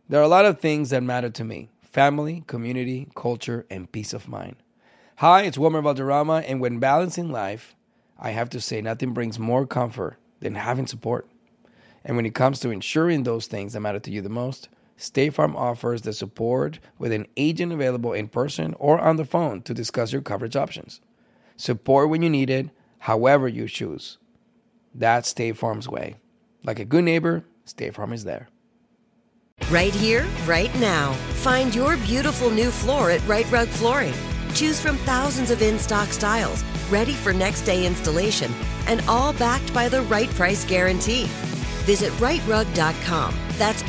There are a lot of things that matter to me. Family, community, culture, and peace of mind. Hi, it's Wilmer Valderrama, and when balancing life, I have to say nothing brings more comfort than having support. And when it comes to ensuring those things that matter to you the most, State Farm offers the support with an agent available in person or on the phone to discuss your coverage options. Support when you need it, however you choose. That's State Farm's way. Like a good neighbor, State Farm is there. Right here, right now. Find your beautiful new floor at Rite Rug Flooring. Choose from thousands of in-stock styles, ready for next day installation, and all backed by the right price guarantee. Visit riterug.com. That's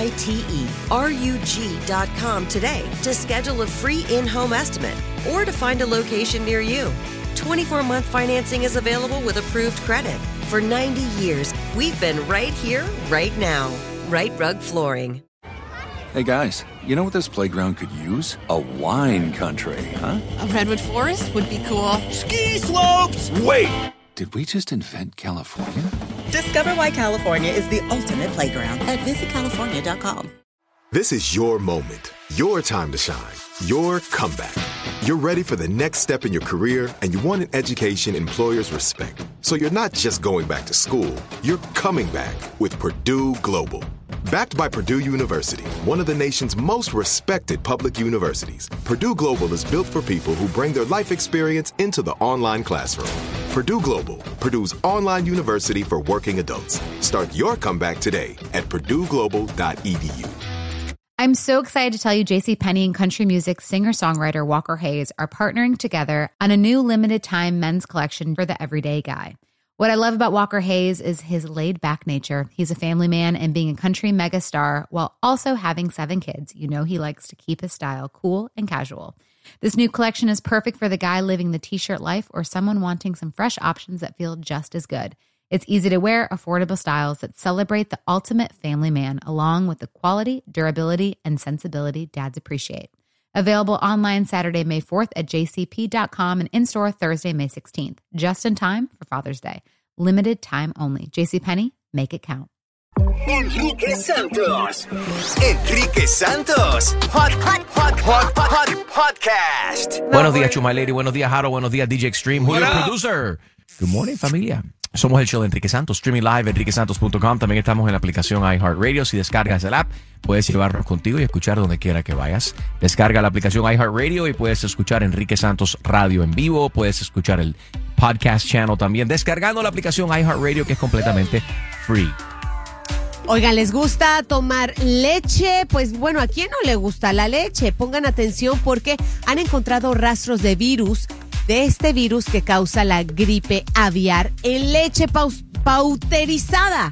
RITERUG.com today to schedule a free in-home estimate or to find a location near you. 24-month financing is available with approved credit. For 90 years, we've been right here, right now. Rite Rug Flooring. Hey guys, you know what this playground could use? A wine country, huh? A redwood forest would be cool. Ski slopes! Wait! Did we just invent California? Discover why California is the ultimate playground at visitcalifornia.com. This is your moment, your time to shine, your comeback. You're ready for the next step in your career, and you want an education employers respect. So you're not just going back to school, you're coming back with Purdue Global. Backed by Purdue University, one of the nation's most respected public universities, Purdue Global is built for people who bring their life experience into the online classroom. Purdue Global, Purdue's online university for working adults. Start your comeback today at purdueglobal.edu. I'm so excited to tell you JCPenney and country music singer-songwriter Walker Hayes are partnering together on a new limited-time men's collection for the everyday guy. What I love about Walker Hayes is his laid-back nature. He's a family man, and being a country megastar while also having 7 kids, you know he likes to keep his style cool and casual. This new collection is perfect for the guy living the t-shirt life or someone wanting some fresh options that feel just as good. It's easy to wear, affordable styles that celebrate the ultimate family man, along with the quality, durability, and sensibility dads appreciate. Available online Saturday, May 4th at jcp.com and in-store Thursday, May 16th. Just in time for Father's Day. Limited time only. JCPenney, make it count. Enrique Santos. Enrique Santos. Podcast. Buenos días, Chuma Lady. Buenos días, Jaro. Buenos días, DJ Extreme. Julio, producer. Good morning, familia. Somos el show de Enrique Santos, streaming live, enriquesantos.com. También estamos en la aplicación iHeartRadio. Si descargas el app, puedes llevarnos contigo y escuchar donde quiera que vayas. Descarga la aplicación iHeartRadio y puedes escuchar Enrique Santos Radio en vivo. Puedes escuchar el podcast channel también descargando la aplicación iHeartRadio, que es completamente free. Oigan, ¿les gusta tomar leche? Pues bueno, ¿a quién no le gusta la leche? Pongan atención porque han encontrado rastros de este virus que causa la gripe aviar en leche pasteurizada.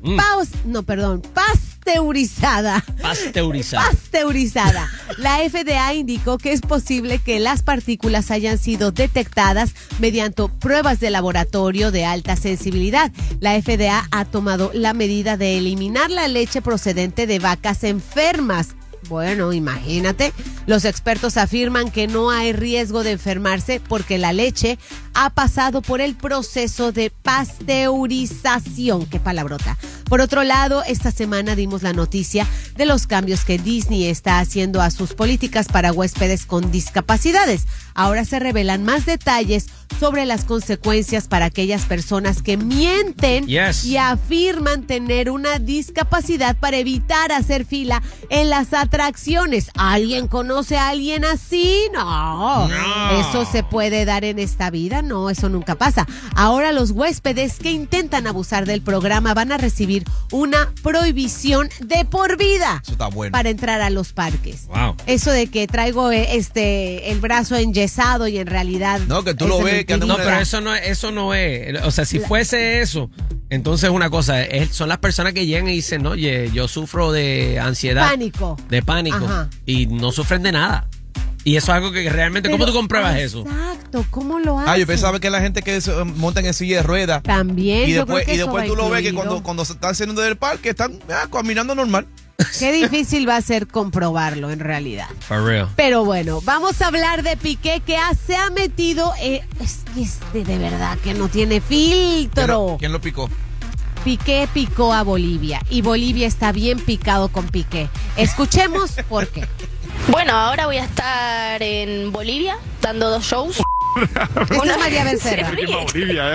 Pasteurizada. La FDA indicó que es posible que las partículas hayan sido detectadas mediante pruebas de laboratorio de alta sensibilidad. La FDA ha tomado la medida de eliminar la leche procedente de vacas enfermas. Bueno, imagínate, los expertos afirman que no hay riesgo de enfermarse porque la leche ha pasado por el proceso de pasteurización. ¡Qué palabrota! Por otro lado, esta semana dimos la noticia de los cambios que Disney está haciendo a sus políticas para huéspedes con discapacidades. Ahora se revelan más detalles sobre las consecuencias para aquellas personas que mienten y afirman tener una discapacidad para evitar hacer fila en las atracciones. ¿Alguien conoce a alguien así? No. ¿Eso se puede dar en esta vida? No, eso nunca pasa. Ahora los huéspedes que intentan abusar del programa van a recibir una prohibición de por vida. Eso está bueno. Para entrar a los parques. Wow. Eso de que traigo el brazo enyesado y en realidad... No, que tú lo ves. No, pero eso no es. O sea, si fuese eso, entonces una cosa, son las personas que llegan y dicen, oye, yo sufro de ansiedad. De pánico. Ajá. Y no sufren de nada. Y eso es algo que realmente, ¿cómo tú compruebas eso? Exacto, ¿cómo lo haces? Yo pensaba que la gente que se montan en silla de ruedas. También, y yo después, creo que después eso tú va lo ves que incluido. cuando se están saliendo del parque están caminando normal. Qué difícil va a ser comprobarlo en realidad. For real. Pero bueno, vamos a hablar de Piqué que se ha metido... de verdad que no tiene filtro. ¿Quién lo picó? Piqué picó a Bolivia y Bolivia está bien picado con Piqué. Escuchemos por qué. Bueno, ahora voy a estar en Bolivia dando 2 shows. Esta es María Becerra. Bolivia,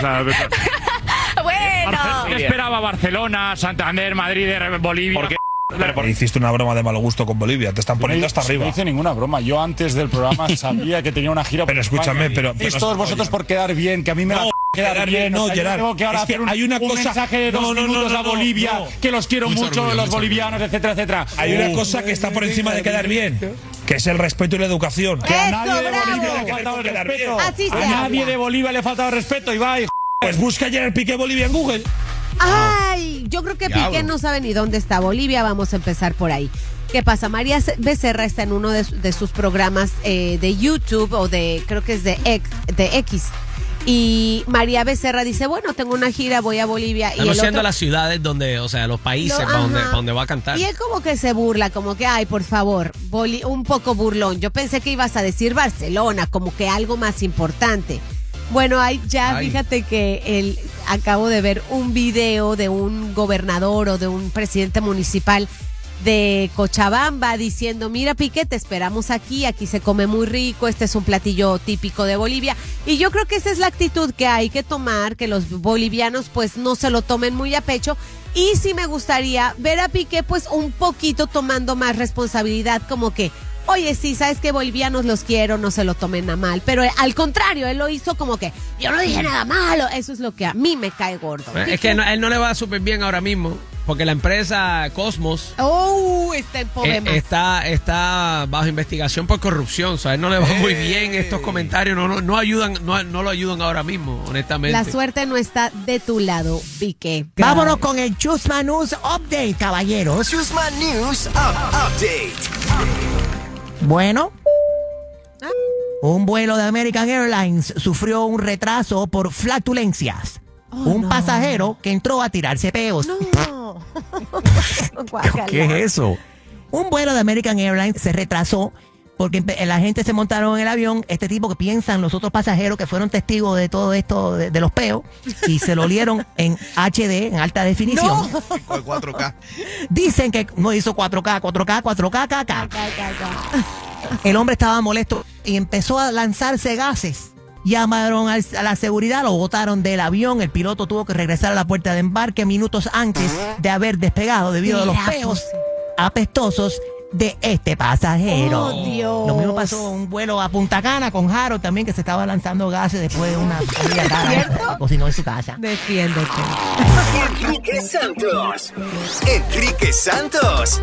Bueno. Esperaba Barcelona, Santander, Madrid, Bolivia. ¿Por qué? Hiciste una broma de mal gusto con Bolivia, te están poniendo hasta arriba. No hice ninguna broma. Yo antes del programa sabía que tenía una gira. Pero escúchame, pero todos vosotros por quedar bien, que a mí me va a quedar bien. No, Gerard, tengo que ahora hacer hay una un cosa, mensaje de 2 minutos a Bolivia, que los quiero mucho, los bolivianos, etcétera, etcétera. Hay una cosa que está por encima de quedar bien, que es el respeto y la educación. Que a nadie de Bolivia le ha faltado el respeto. A nadie de Bolivia le ha faltado el respeto, Ibai. Pues busca ayer el Piqué Bolivia en Google. Ay, yo creo que Piqué no sabe ni dónde está Bolivia. Vamos a empezar por ahí. ¿Qué pasa? María Becerra está en uno de sus programas de YouTube o creo que es de X. Y María Becerra dice, bueno, tengo una gira, voy a Bolivia. Estamos siendo las ciudades donde, o sea, los países para donde va a cantar. Y él como que se burla, como que, ay, por favor, un poco burlón. Yo pensé que ibas a decir Barcelona, como que algo más importante. Bueno, fíjate que acabo de ver un video de un gobernador o de un presidente municipal de Cochabamba diciendo, mira Piqué, te esperamos aquí se come muy rico, este es un platillo típico de Bolivia. Y yo creo que esa es la actitud que hay que tomar, que los bolivianos pues no se lo tomen muy a pecho. Y sí me gustaría ver a Piqué pues un poquito tomando más responsabilidad, como que, oye, sí, sabes que bolivianos los quiero, no se lo tomen a mal. Pero al contrario, él lo hizo como que, yo no dije nada malo. Eso es lo que a mí me cae gordo. Es que él no le va súper bien ahora mismo, porque la empresa Cosmos está en problemas. Está bajo investigación por corrupción. O sea, a él no le va muy bien estos comentarios. No lo ayudan ahora mismo, honestamente. La suerte no está de tu lado, Piqué. Vámonos con el Chusma News Update, caballeros. Chusma News Update. Bueno, un vuelo de American Airlines sufrió un retraso por flatulencias. Un pasajero que entró a tirarse peos. No. ¿Qué es eso? Un vuelo de American Airlines se retrasó porque la gente se montaron en el avión, este tipo que piensan los otros pasajeros que fueron testigos de todo esto de los peos y se lo olieron en HD, en alta definición. No. 4K. Dicen que no hizo 4K. El hombre estaba molesto y empezó a lanzarse gases. Llamaron a la seguridad, lo botaron del avión. El piloto tuvo que regresar a la puerta de embarque minutos antes de haber despegado debido a los peos apestosos de este pasajero. Oh, Dios. Lo mismo pasó un vuelo a Punta Cana con Harold también, que se estaba lanzando gases después de una comida cara. Cocinó en su casa. Defiéndete. Enrique Santos.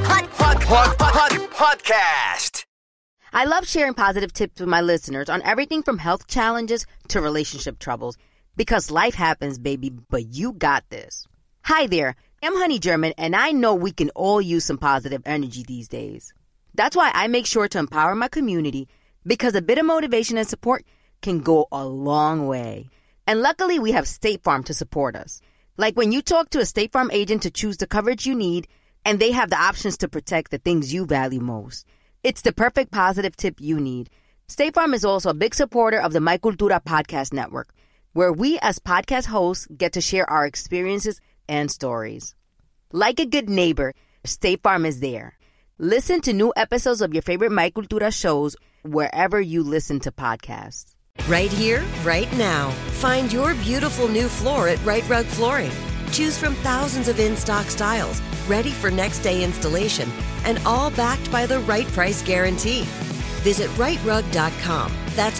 Podcast. I love sharing positive tips with my listeners on everything from health challenges to relationship troubles. Because life happens, baby, but you got this. Hi there, I'm Honey German, and I know we can all use some positive energy these days. That's why I make sure to empower my community, because a bit of motivation and support can go a long way. And luckily, we have State Farm to support us. Like when you talk to a State Farm agent to choose the coverage you need, and they have the options to protect the things you value most. It's the perfect positive tip you need. State Farm is also a big supporter of the My Cultura podcast network, where we as podcast hosts get to share our experiences and stories. Like a good neighbor, State Farm is there. Listen to new episodes of your favorite My Cultura shows wherever you listen to podcasts. Right here, right now. Find your beautiful new floor at Right Rug Flooring. Choose from thousands of in-stock styles, ready for next day installation, and all backed by the right price guarantee. Visit rightrug.com. That's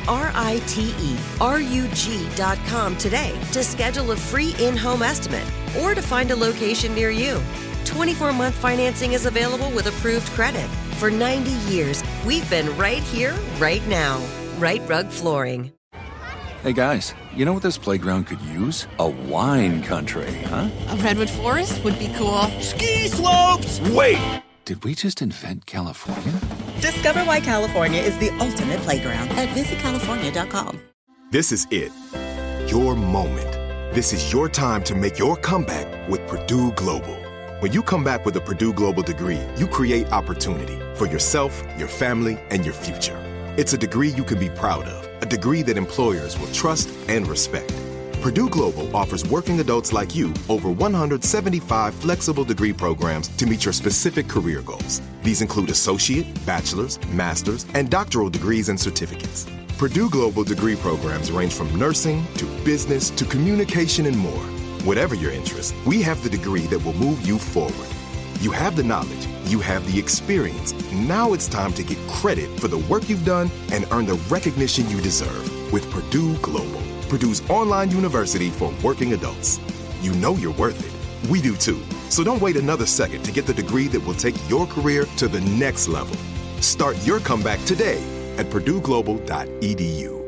RITERUG.com today to schedule a free in-home estimate or to find a location near you. 24-month financing is available with approved credit. For 90 years, we've been right here, right now. Right Rug Flooring. Hey guys, you know what this playground could use? A wine country, huh? A redwood forest would be cool. Ski slopes! Wait! Did we just invent California? Discover why California is the ultimate playground at visitcalifornia.com. This is it. Your moment. This is your time to make your comeback with Purdue Global. When you come back with a Purdue Global degree, you create opportunity for yourself, your family, and your future. It's a degree you can be proud of, a degree that employers will trust and respect. Purdue Global offers working adults like you over 175 flexible degree programs to meet your specific career goals. These include associate, bachelor's, master's, and doctoral degrees and certificates. Purdue Global degree programs range from nursing to business to communication and more. Whatever your interest, we have the degree that will move you forward. You have the knowledge, you have the experience. Now it's time to get credit for the work you've done and earn the recognition you deserve with Purdue Global, Purdue's online university for working adults. You know you're worth it. We do too. So don't wait another second to get the degree that will take your career to the next level. Start your comeback today at purdueglobal.edu.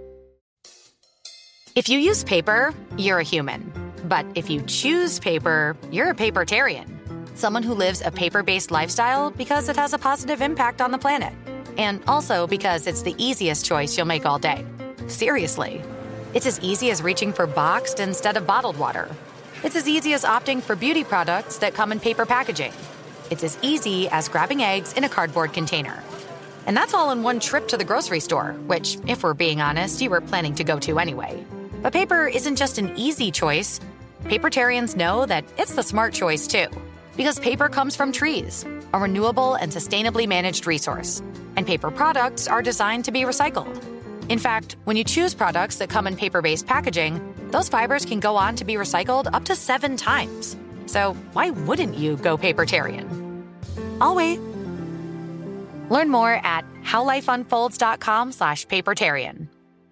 If you use paper, you're a human. But if you choose paper, you're a papertarian. Someone who lives a paper-based lifestyle because it has a positive impact on the planet. And also because it's the easiest choice you'll make all day. Seriously. It's as easy as reaching for boxed instead of bottled water. It's as easy as opting for beauty products that come in paper packaging. It's as easy as grabbing eggs in a cardboard container. And that's all in one trip to the grocery store, which, if we're being honest, you were planning to go to anyway. But paper isn't just an easy choice. Papertarians know that it's the smart choice, too. Because paper comes from trees, a renewable and sustainably managed resource. And paper products are designed to be recycled. In fact, when you choose products that come in paper-based packaging, those fibers can go on to be recycled up to 7 times. So why wouldn't you go papertarian? I'll wait. Learn more at howlifeunfolds.com/papertarian.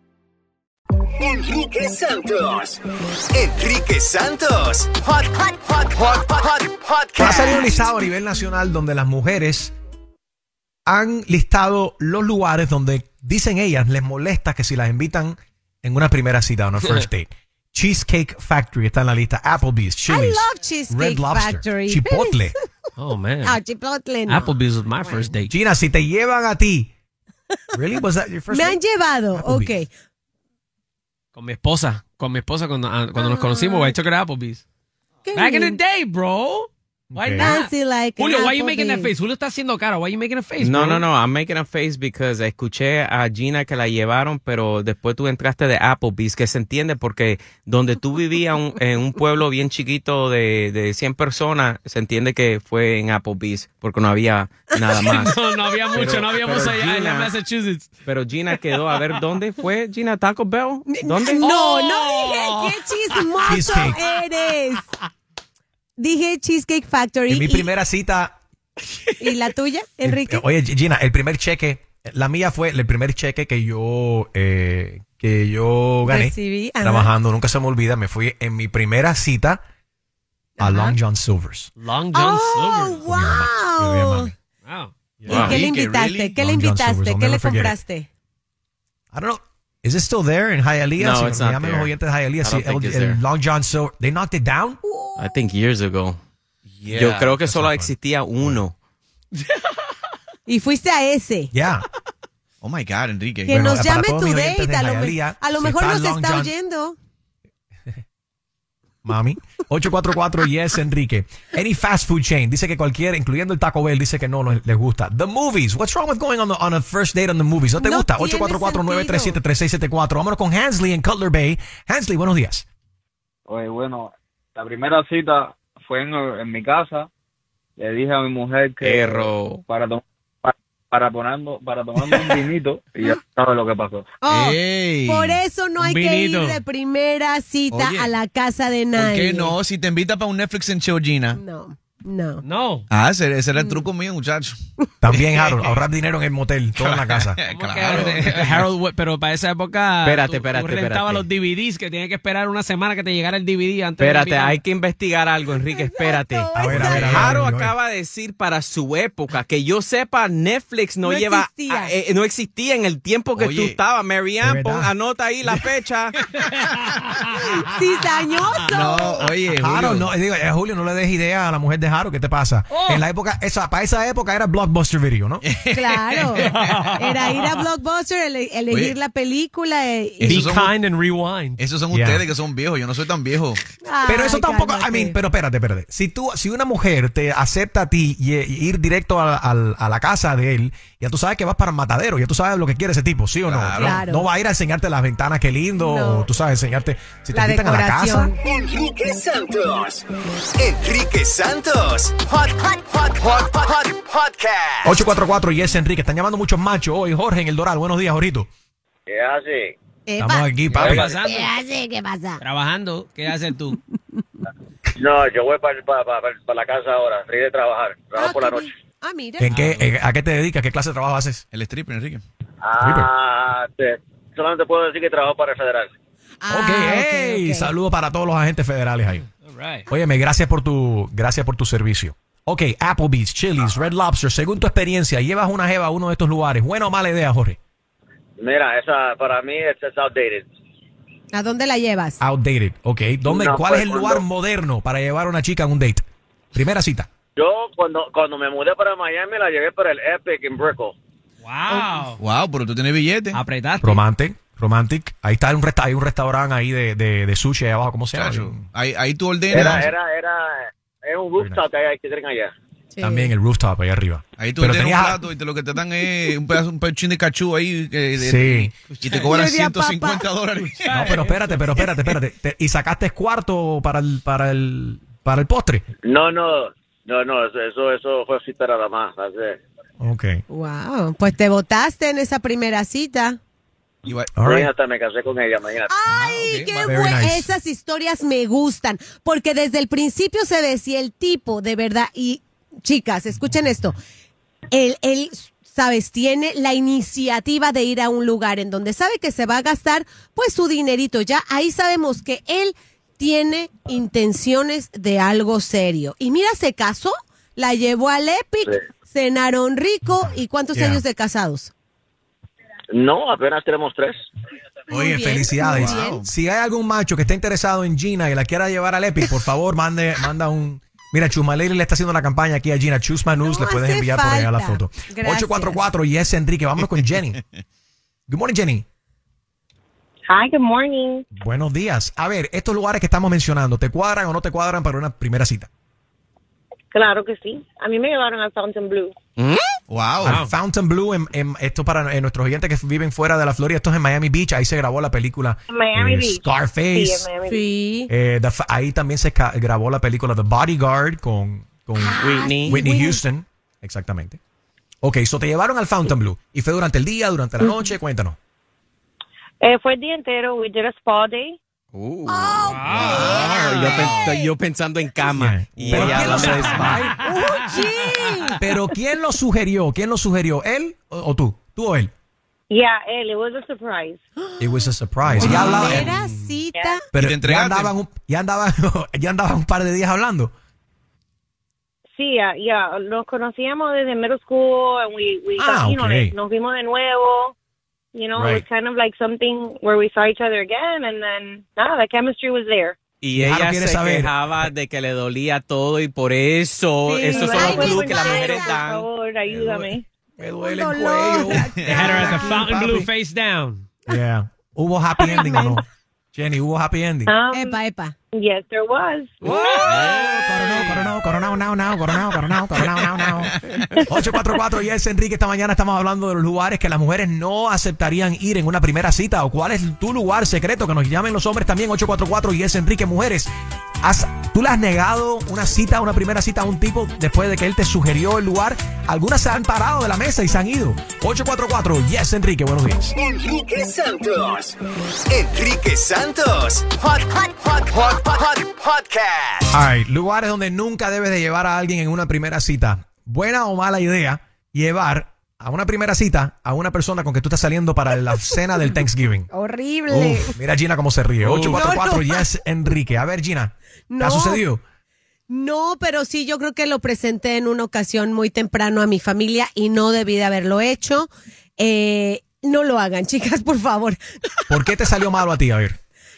Enrique Santos. Enrique Santos. Podcast. Ha salido un listado a nivel nacional donde las mujeres han listado los lugares donde dicen ellas les molesta que si las invitan en una primera cita, on a first date. Cheesecake Factory está en la lista. Applebee's, Chili's, I love Cheesecake Red Lobster, Factory. Chipotle. Oh, man. Ah, Chipotle no. Applebee's was my first date. Gina, si te llevan a ti. Really? Was that your first Me date? han llevado, Applebee's. ok. Con mi esposa cuando nos conocimos, I took her to Applebee's. Back in the day, bro. Why not? Fancy like Julio, an why you making that Applebee's. face? Julio está haciendo cara. Why you making a face, No, bro? no, no. I'm making a face because escuché a Gina que la llevaron, pero después tú entraste de Applebee's, que se entiende porque donde tú vivías en un pueblo bien chiquito de 100 personas, se entiende que fue en Applebee's porque no había nada más. No había mucho, no habíamos pero allá en Gina- Massachusetts. Pero Gina quedó, a ver, ¿dónde fue Gina? ¿Taco Bell? ¿Dónde? No dije qué chismoso Cheesecake. eres. Dije Cheesecake Factory. En mi primera cita. ¿Y la tuya, Enrique? Oye, Gina, el primer cheque, la mía fue el primer cheque que yo gané Recibí, ajá. trabajando. Nunca se me olvida. Me fui en mi primera cita a Long John Silver's. Long John Silver. ¡Wow! Wow. ¿Y qué le invitaste? ¿Qué le Long John Silver's, invitaste? I'll ¿Qué le never forget it. compraste? I don't know. Is it still there in Hialeah? No, Si it's me not llaman there. los oyentes de Hialeah. I Si don't think it's el there. Long John Silver. They knocked it down? I think years ago. Yo creo que solo existía uno. Y fuiste a ese. Yeah. Oh my God, Enrique. Que Bueno, nos para llame todos tu mis oyentes date. de A lo Hialeah, si mejor está nos Long está John- oyendo. Mami. 844 yes, Enrique. Any fast food chain. Dice que cualquiera, incluyendo el Taco Bell, dice que no les gusta. The movies. What's wrong with going on a first date on the movies? ¿No te No gusta? tiene 844-937-3674. Vámonos con Hansley en Cutler Bay. Hansley, buenos días. Oye, bueno, la primera cita fue en mi casa. Le dije a mi mujer que Erro. para tomarme un vinito y ya sabes lo que pasó. Oh, Ey. por eso no hay que vinito. ir de primera cita Oye, a la casa de ¿Por nadie. qué no? Si te invita para un Netflix and chill, Gina. No. No. Ah, ese era el truco mío, muchacho. También, Harold, ahorrar dinero en el motel, todo en la casa. ¿Cómo que Harold, pero para esa época Espérate, tú rentabas espérate. los DVDs que tenías que esperar una semana que te llegara el DVD antes de Espérate, enviarlo. hay que investigar algo, Enrique, espérate. A ver. Harold acaba de decir para su época, que yo sepa, Netflix no existía en el tiempo que Oye, tú estabas. Marianne, de verdad. anota ahí la fecha. Cizañoso. No, oye, Harold, Julio. no, digo, Julio, no le des idea a la mujer de Claro, ¿qué te pasa? En la época, para esa época era Blockbuster Video, ¿no? Claro. Era ir a Blockbuster, elegir la película. Be kind and rewind. Esos son ustedes que son viejos, yo no soy tan viejo. Pero eso tampoco, pero espérate. Si una mujer te acepta a ti y ir directo a la casa de él, ya tú sabes que vas para el matadero, ya tú sabes lo que quiere ese tipo, ¿sí o no? Claro. No va a ir a enseñarte las ventanas, qué lindo, o tú sabes, enseñarte si te invitan a la casa. Enrique Santos. Podcast. 844 y es Enrique. Están llamando muchos machos hoy. Jorge en el Doral. Buenos días, Jorito. ¿Qué hace? Estamos aquí, papi. ¿Qué hace? ¿Qué pasa? Trabajando. ¿Qué haces tú? No, yo voy para la casa ahora. Salí de trabajar. Trabajo por la noche. Mira. ¿A qué te dedicas? ¿Qué clase de trabajo haces? El stripper, Enrique. Solamente puedo decir que trabajo para el federal. Ok. Saludos para todos los agentes federales ahí. Right. Óyeme, gracias por tu servicio. Ok, Applebee's, Chili's, Red Lobster. Según tu experiencia, llevas una jeva a uno de estos lugares. ¿Buena o mala idea, Jorge? Mira, esa para mí es outdated. ¿A dónde la llevas? Outdated, ok. ¿Cuál es el lugar moderno para llevar a una chica a un date? Primera cita. Yo cuando me mudé para Miami la llevé para el Epic en Brickell. Wow, pero tú tienes billete. Apretaste. Romantic. Ahí está hay un restaurante ahí de sushi ahí abajo. ¿Cómo se llama? Ahí tú ordenas. Era un rooftop que tienen allá. Sí. También el rooftop ahí arriba. Ahí tú ordenas un plato y lo que te dan es un pechín de cachú ahí. Sí. Y te cobran $150. No, pero espérate. ¿Y sacaste cuarto para el postre? No, eso fue cita nada más. Ok. Wow, pues te botaste en esa primera cita. Hasta me casé con ella mañana. Ay, qué bueno. Nice. Esas historias me gustan, porque desde el principio se decía el tipo, de verdad. Y chicas, escuchen esto. Él, sabes, tiene la iniciativa de ir a un lugar en donde sabe que se va a gastar pues su dinerito. Ya ahí sabemos que él tiene intenciones de algo serio. Y mira, se casó, la llevó al Epic, cenaron rico. ¿Y cuántos años de casados? No, apenas tenemos 3. Oye, felicidades. Si hay algún macho que esté interesado en Gina y la quiera llevar al Epic, por favor, manda un... Mira, Chumaleri le está haciendo una campaña aquí a Gina. Chusma News, le puedes enviar por allá la foto. Gracias. 844 y es Enrique. Vámonos con Jenny. Good morning, Jenny. Hi, good morning. Buenos días. A ver, estos lugares que estamos mencionando, ¿te cuadran o no te cuadran para una primera cita? Claro que sí. A mí me llevaron al Fontainebleau. Wow. Al Fontainebleau, esto para nuestros oyentes que viven fuera de la Florida, esto es en Miami Beach, ahí se grabó la película Miami Beach. Scarface. Sí, en Miami sí. Ahí también se grabó la película The Bodyguard con Whitney Houston. Exactamente. Ok, so te llevaron al Fontainebleau. ¿Y fue durante el día, durante la noche? Cuéntanos. Fue el día entero. We did a spa day. Yo pensando en cama. Y pero ella hablando de spa. Pero ¿quién lo sugirió? ¿Él o tú? ¿Tú o él? Yeah, él. It was a surprise. It was a surprise. Primera cita. Pero ya andaban un par de días hablando. Sí, ya. Nos conocíamos desde middle school and we nos vimos de nuevo. You know, it was kind of like something where we saw each other again, and then, the chemistry was there. Y ella se quejaba de que le dolía todo y por eso, esos son los clues que las mujeres dan. Por favor, ayúdame. Me duele el cuello. They had her at the Fontainebleau face down. Yeah. ¿Hubo happy ending o no? Jenny, ¿hubo happy ending? Epa. Yes, there was. Coronao. 844 y es Enrique. Esta mañana estamos hablando de los lugares que las mujeres no aceptarían ir en una primera cita. ¿O cuál es tu lugar secreto? Que nos llamen los hombres también. 844 y es Enrique. Mujeres, ¿tú le has negado una primera cita a un tipo después de que él te sugirió el lugar? Algunas se han parado de la mesa y se han ido. 844 y es Enrique. Buenos días. Enrique Santos. Podcast. All right, lugares donde nunca debes de llevar a alguien en una primera cita. ¿Buena o mala idea llevar a una primera cita a una persona con que tú estás saliendo para la cena del Thanksgiving? Horrible. Mira Gina cómo se ríe. 844 y es Enrique. A ver, Gina, ¿te ha sucedido? No, pero sí, yo creo que lo presenté en una ocasión muy temprano a mi familia y no debí de haberlo hecho. No lo hagan, chicas, por favor. ¿Por qué te salió malo a ti? A ver.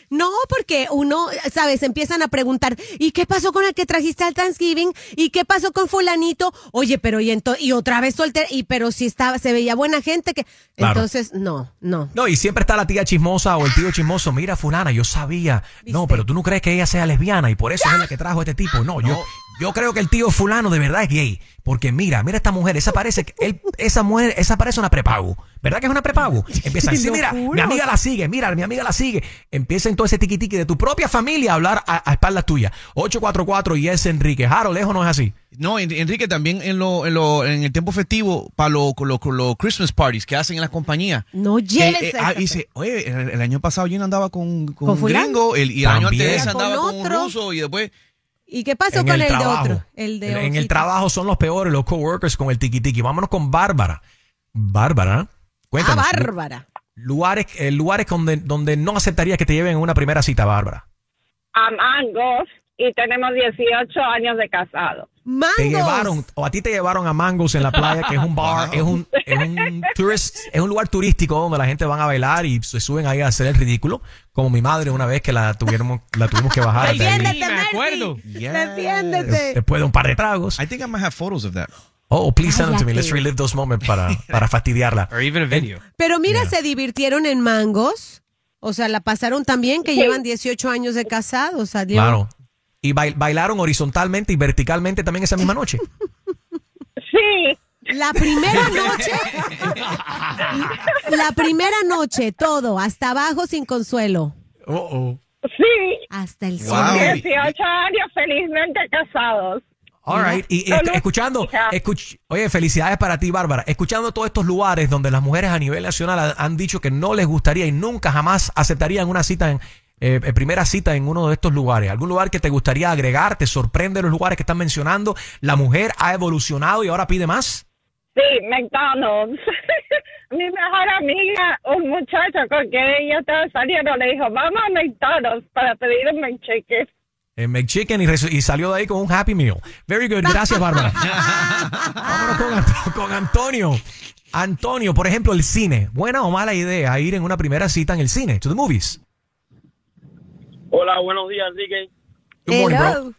No, porque uno, ¿sabes? Empiezan a preguntar, ¿y qué pasó con el que trajiste al Thanksgiving? ¿Y qué pasó con fulanito? Oye, pero y otra vez soltera, pero si se veía buena gente que... Claro. Entonces, no. No, y siempre está la tía chismosa o el tío chismoso. Mira, fulana, yo sabía. ¿Viste? No, pero tú no crees que ella sea lesbiana y por eso es la que trajo a este tipo. No, yo creo que el tío fulano de verdad es gay. Porque mira esta mujer, esa parece una prepago. ¿Verdad que es una prepago? Empieza a decir, mira, mi amiga la sigue. Empieza en todo ese tiqui-tiqui de tu propia familia a hablar a espaldas tuyas. 844 y es Enrique. Harold, lejos no es así. No, Enrique, también en el tiempo festivo, para los Christmas parties que hacen en las compañías. No lleves dice, oye, el año pasado Gina andaba con un fulano? gringo, y el año antes de ese Con andaba con un otro. ruso, y después... ¿Y qué pasó con el de otro? En el trabajo son los peores, los coworkers con el tiqui-tiqui. Vámonos con Bárbara. Bárbara, cuéntanos. Bárbara. Lugares donde no aceptarías que te lleven en una primera cita, Bárbara. A Mangos y tenemos 18 años de casado. A ti te llevaron a Mangos en la playa, que es un bar, es un lugar turístico donde la gente van a bailar y se suben ahí a hacer el ridículo, como mi madre una vez que la tuvimos que bajar. Defiéndete, me acuerdo. Defiéndete. Después de un par de tragos. I think I might have photos of that. Oh, please send them to me. Let's relive those moments para fastidiarla. Or even a video. Pero mira, se divirtieron en Mangos. O sea, la pasaron tan bien que llevan 18 años de casados. Adiós. Claro. Y bailaron horizontalmente y verticalmente también esa misma noche. Sí. La primera noche, todo, hasta abajo sin consuelo. Sí. Hasta el Wow. sol. 18 años felizmente casados. All right. Y escuchando, oye, felicidades para ti, Bárbara. Escuchando todos estos lugares donde las mujeres a nivel nacional han dicho que no les gustaría y nunca jamás aceptarían una cita primera cita en uno de estos lugares. ¿Algún lugar que te gustaría agregar? ¿Te sorprende los lugares que están mencionando? ¿La mujer ha evolucionado y ahora pide más? Sí, McDonald's. Mi mejor amiga, un muchacho con quien ella estaba saliendo, le dijo, vamos a McDonald's para pedir un McChicken. McChicken y salió de ahí con un Happy Meal. Very good. Gracias, Bárbara. Vámonos con Antonio. Antonio, por ejemplo, el cine. ¿Buena o mala idea ir en una primera cita en el cine? To the movies. Hola, buenos días, Enrique. Good morning, bro.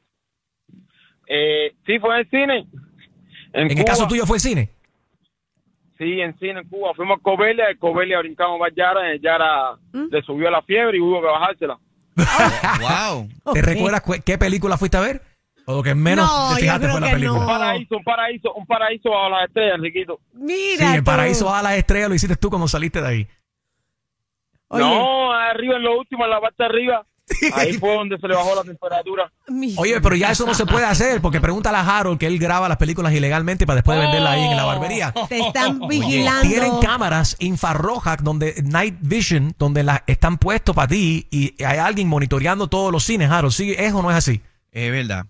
Sí, fue el cine. ¿En el caso tuyo fue el cine? Sí, en cine en Cuba. Fuimos a Covelia, de Covelia brincamos a Yara, en Yara le subió la fiebre y hubo que bajársela. Wow. ¿Te recuerdas qué película fuiste a ver? O lo que menos te fijaste fue la película. Un paraíso bajo las estrellas, Enriquito. Mira. Sí, el paraíso bajo las estrellas lo hiciste tú cuando saliste de ahí. Oye. No, arriba en lo último, en la parte de arriba. Ahí fue donde se le bajó la temperatura. Oye, pero ya eso no se puede hacer, porque pregúntale a Harold que él graba las películas ilegalmente para después venderlas ahí en la barbería. Te están vigilando. Tienen cámaras infrarrojas Night Vision, donde están puestos para ti y hay alguien monitoreando todos los cines, Harold. ¿Sí, ¿es o no es así? Es verdad.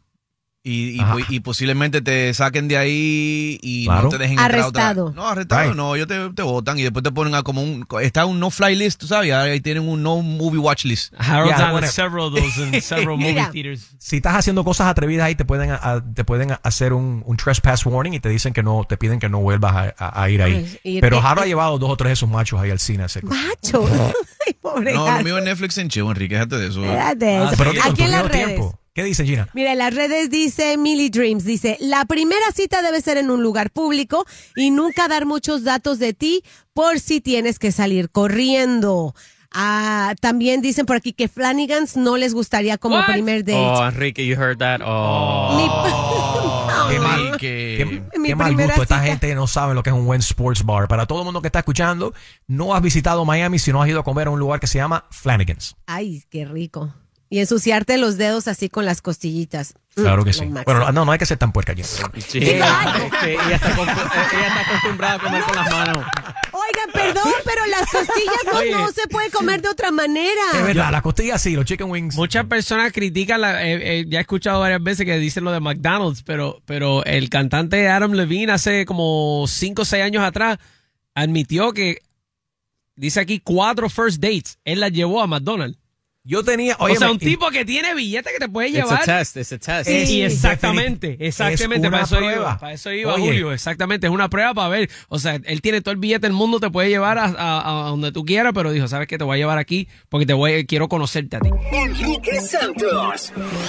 Y posiblemente te saquen de ahí y no te dejen entrar arrestado. No, arrestado no, ellos te votan y después te ponen está un no-fly list, tú sabes, ahí tienen un no-movie watch list. Harold's on several of those in several movie theaters. Si estás haciendo cosas atrevidas ahí, te pueden hacer un trespass warning y te dicen que no, te piden que no vuelvas a ir ahí. Pero Harold ha llevado 2 o 3 de esos machos ahí al cine. ¿Machos? Ay, pobre No, Harold. lo mío es Netflix en chivo, Enrique, déjate de eso. Pero Aquí en las redes. tiempo. ¿Qué dice Gina? Mira, en las redes dice Millie Dreams, dice, la primera cita debe ser en un lugar público y nunca dar muchos datos de ti por si tienes que salir corriendo. También dicen por aquí que Flanagan's no les gustaría como primer date. Oh, Enrique, you heard that. Oh. Qué mal gusto. Esta gente no sabe lo que es un buen sports bar. Para todo el mundo que está escuchando, no has visitado Miami si no has ido a comer a un lugar que se llama Flanagan's. Ay, qué rico. Y ensuciarte los dedos así con las costillitas. Claro que sí. Bueno, no hay que ser tan puerca aquí. Sí, ella está acostumbrada a comer con las manos. Oigan, perdón, pero las costillas no se puede comer de otra manera. Es verdad, las costillas sí, los chicken wings. Muchas personas critican, ya he escuchado varias veces que dicen lo de McDonald's, pero el cantante Adam Levine hace como 5 o 6 años atrás admitió que, dice aquí, 4 first dates, él las llevó a McDonald's. Yo tenía, o sea, un tipo que tiene billete que te puede llevar. It's a test. Sí, exactamente. Prueba. Para eso iba Julio, exactamente. Es una prueba para ver. O sea, él tiene todo el billete del mundo, te puede llevar a donde tú quieras, pero dijo, ¿sabes qué? Te voy a llevar aquí porque quiero conocerte a ti. Enrique Santos.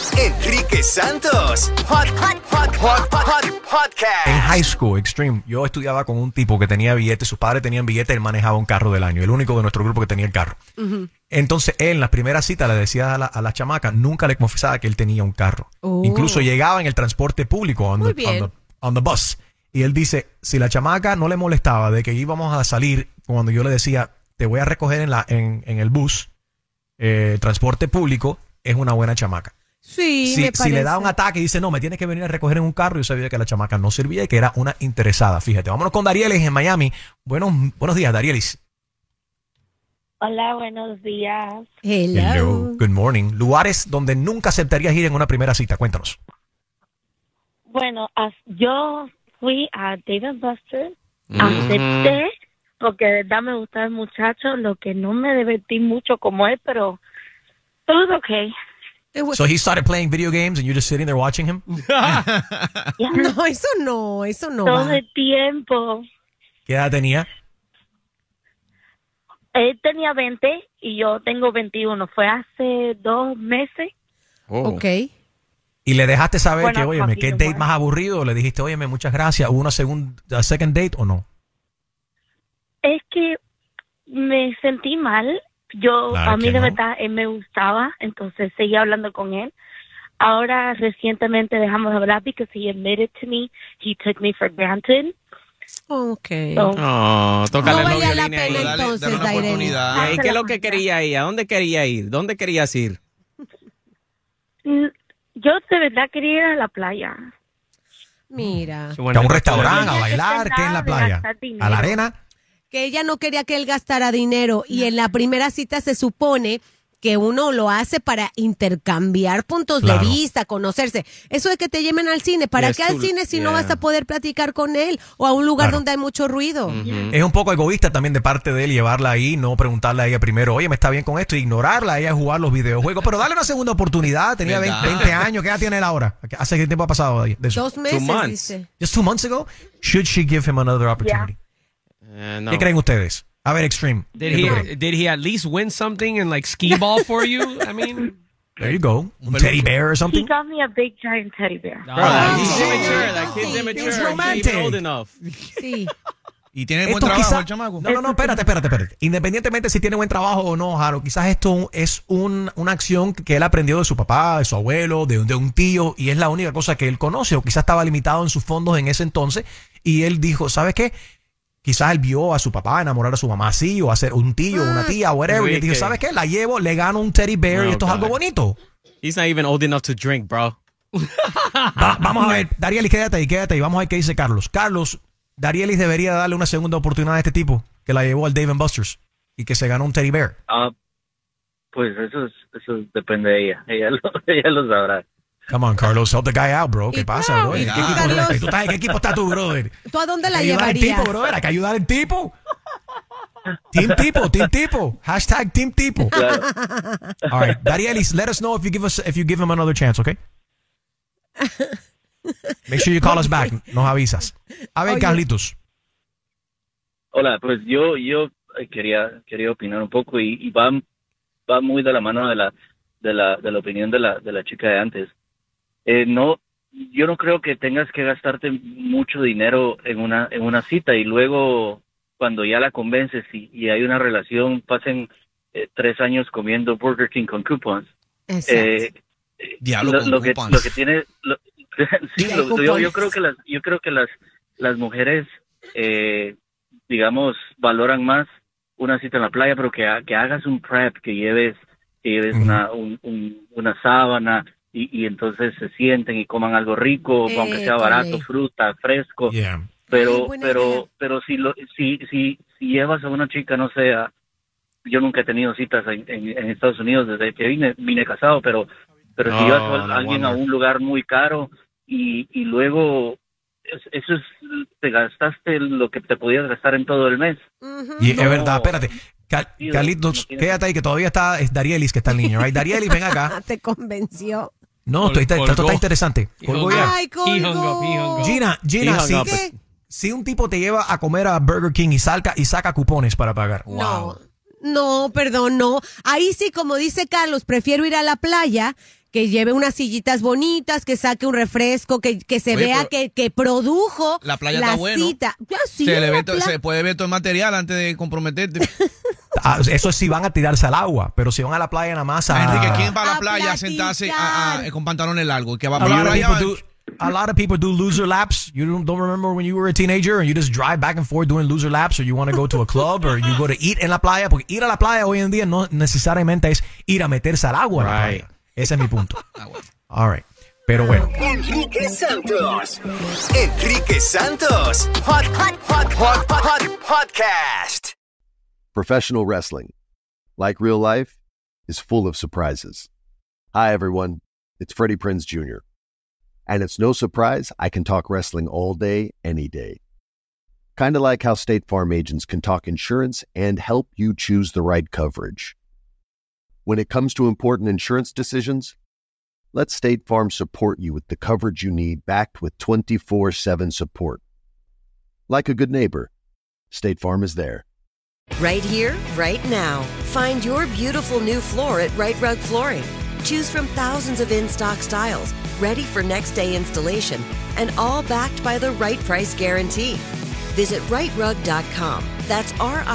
Podcast. En high school, Extreme, yo estudiaba con un tipo que tenía billetes, sus padres tenían billetes, él manejaba un carro del año, el único de nuestro grupo que tenía el carro. Entonces, él en las primeras citas le decía a la chamaca, nunca le confesaba que él tenía un carro. Incluso llegaba en el transporte público, on the bus. Y él dice, si la chamaca no le molestaba de que íbamos a salir, cuando yo le decía, te voy a recoger en el bus, transporte público, es una buena chamaca. Sí, me parece. Si le da un ataque y dice, no, me tienes que venir a recoger en un carro, yo sabía que la chamaca no servía y que era una interesada. Fíjate, vámonos con Darielis en Miami. Buenos días, Darielis. Hola, buenos días. Hello. Good morning. Lugares donde nunca aceptarías ir en una primera cita. Cuéntanos. Bueno, yo fui a Dave & Buster's, acepté, porque de verdad me gustaba el muchacho, lo que no me divertí mucho como él, pero it was okay. So he started playing video games and you're just sitting there watching him? No, eso no Todo va. el tiempo. ¿Qué edad tenía? Él tenía 20 y yo tengo 21. Fue hace 2 meses. Ok. ¿Y le dejaste saber Bueno, que, óyeme, qué poquito date más. más aburrido? ¿O le dijiste, óyeme, muchas gracias? ¿Hubo una second date o no? Es que me sentí mal. Claro A mí que de no. verdad él me gustaba, entonces seguí hablando con él. Ahora recientemente dejamos de hablar because he admitted to me he took me for granted. Okay. Tócale No el valía novio la línea ahí. pena entonces, dale una Daireli. oportunidad. ¿Y qué es lo que quería ir? ¿A dónde quería ir? ¿Dónde querías ir? Yo de verdad quería ir a la playa. Mira. ¿A un restaurante, a bailar? ¿Qué en la playa? ¿A la arena? Que ella no quería que él gastara dinero y en la primera cita se supone que uno lo hace para intercambiar puntos Claro. de vista, conocerse. Eso de que te lleven al cine, ¿para Yes, qué al tú- cine si no yeah. vas a poder platicar con él o a un lugar Claro. donde hay mucho ruido? Es un poco egoísta también de parte de él llevarla ahí, no preguntarle a ella primero, oye, ¿me está bien con esto? Ignorarla a ella jugar los videojuegos, pero dale una segunda oportunidad. Tenía ¿Verdad? 20 años. ¿Qué edad tiene él ahora? ¿Hace qué tiempo ha pasado de eso? 2 meses, months. dice. Just 2 months ago? Should she give him another opportunity? No. ¿Qué creen ustedes? A ver, Extreme. Did he at least win something and like skee ball for you? I mean, There you go. Un teddy bear or He something. got me a big giant teddy bear. Bro, he's immature. That kid's Sí. immature. It's He's romantic. even old enough. Sí. Y tiene buen Esto trabajo quizá- el chamaco. No, espérate. Independientemente si tiene buen trabajo o no, Jaro, quizás esto es una acción que él aprendió de su papá, de su abuelo, de un tío, y es la única cosa que él conoce, o quizás estaba limitado en sus fondos en ese entonces, y él dijo, ¿sabes qué? Quizás él vio a su papá enamorar a su mamá así, o a ser un tío, una tía, whatever, y él dijo, Enrique. ¿sabes qué? La llevo, le gano un teddy bear, y Oh, esto es algo God. bonito. He's not even old enough to drink, bro. Vamos a ver, Darielis, quédate ahí, vamos a ver qué dice Carlos. Carlos, Darielis debería darle una segunda oportunidad a este tipo que la llevó al Dave & Buster's y que se ganó un teddy bear. Pues eso depende de ella. Ella lo sabrá. Come on, Carlos, help the guy out, bro. ¿Qué Y pasa, claro, bro? y ¿En Carlos- qué equipo estás tú, brother? ¿Tú a dónde la Hay que ayudar al llevarías? tipo, brother. Hay que ayudar al tipo. Team tipo. Hashtag Team tipo. All right, Darielis, let us know if you give him another chance, okay? Make sure you call us back. Nos avisas. A ver, Oye. Carlitos. Hola, pues yo quería opinar un poco y va muy de la mano de la opinión de la chica de antes. Yo no creo que tengas que gastarte mucho dinero en una cita y luego cuando ya la convences y hay una relación pasen 3 años comiendo Burger King con coupons. Exacto. Diablo con lo que coupons. tiene sí, yo creo que las mujeres digamos valoran más una cita en la playa, pero que hagas un prep, que lleves una sábana y entonces se sienten y coman algo rico, aunque sea barato, fruta, fresco. Yeah. Pero buena idea. si llevas a una chica, no sé, yo nunca he tenido citas en Estados Unidos desde que vine casado, pero si llevas a alguien a un lugar muy caro y luego te gastaste lo que te podías gastar en todo el mes. Y es verdad, espérate. Carlitos, quédate ahí que todavía está Darielis, que está el niño. Right? Darielis, ven acá. Te convenció. No, esto está interesante. Colgó ya. Ay, colgó. Gina, si un tipo te lleva a comer a Burger King y saca cupones para pagar. Wow. No, perdón, no. Ahí sí, como dice Carlos, prefiero ir a la playa, que lleve unas sillitas bonitas, que saque un refresco, que se vea que produjo la playa está cita. Bueno. Sí, se puede ver todo el material antes de comprometerte. Eso es si van a tirarse al agua, pero si van a la playa nada más Enrique, ¿quién va a la playa a sentarse con pantalones largos? ¿Que va a la playa? A lot of people do loser laps. You don't remember when you were a teenager and you just drive back and forth doing loser laps, or you want to go to a club, or you go to eat en la playa? Porque ir a la playa hoy en día no necesariamente es ir a meterse al agua en la playa. Ese es mi punto. All right. Pero bueno. Enrique Santos. Podcast. Professional wrestling, like real life, is full of surprises. Hi, everyone. It's Freddie Prinze Jr. And it's no surprise I can talk wrestling all day, any day. Kind of like how State Farm agents can talk insurance and help you choose the right coverage. When it comes to important insurance decisions, let State Farm support you with the coverage you need, backed with 24/7 support. Like a good neighbor, State Farm is there. Right here, right now. Find your beautiful new floor at Right Rug Flooring. Choose from thousands of in-stock styles, ready for next day installation, and all backed by the right price guarantee. Visit rightrug.com. That's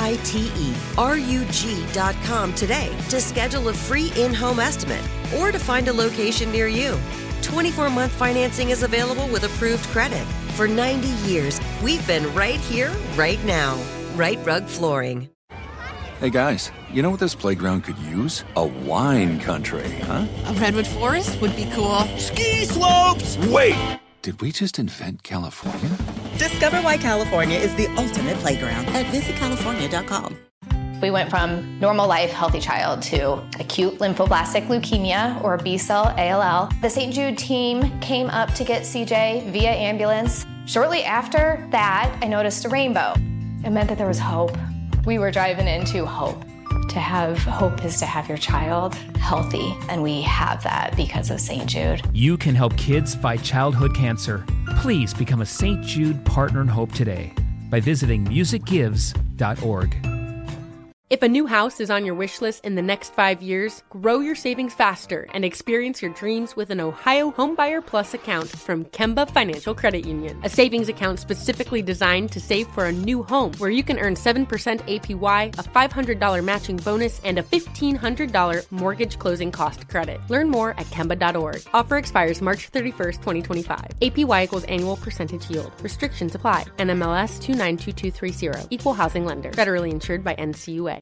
RITERUG.com today to schedule a free in-home estimate or to find a location near you. 24-month financing is available with approved credit. For 90 years, we've been right here, right now. Right Rug Flooring. Hey guys, you know what this playground could use? A wine country, huh? A redwood forest would be cool. Ski slopes! Wait! Did we just invent California? Discover why California is the ultimate playground at visitcalifornia.com. We went from normal life, healthy child to acute lymphoblastic leukemia, or B-cell ALL. The St. Jude team came up to get CJ via ambulance. Shortly after that, I noticed a rainbow. It meant that there was hope. We were driving into hope. To have hope is to have your child healthy, and we have that because of St. Jude. You can help kids fight childhood cancer. Please become a St. Jude Partner in Hope today by visiting musicgives.org. If a new house is on your wish list in the next 5 years, grow your savings faster and experience your dreams with an Ohio Homebuyer Plus account from Kemba Financial Credit Union. A savings account specifically designed to save for a new home, where you can earn 7% APY, a $500 matching bonus, and a $1,500 mortgage closing cost credit. Learn more at Kemba.org. Offer expires March 31st, 2025. APY equals annual percentage yield. Restrictions apply. NMLS 292230. Equal housing lender. Federally insured by NCUA.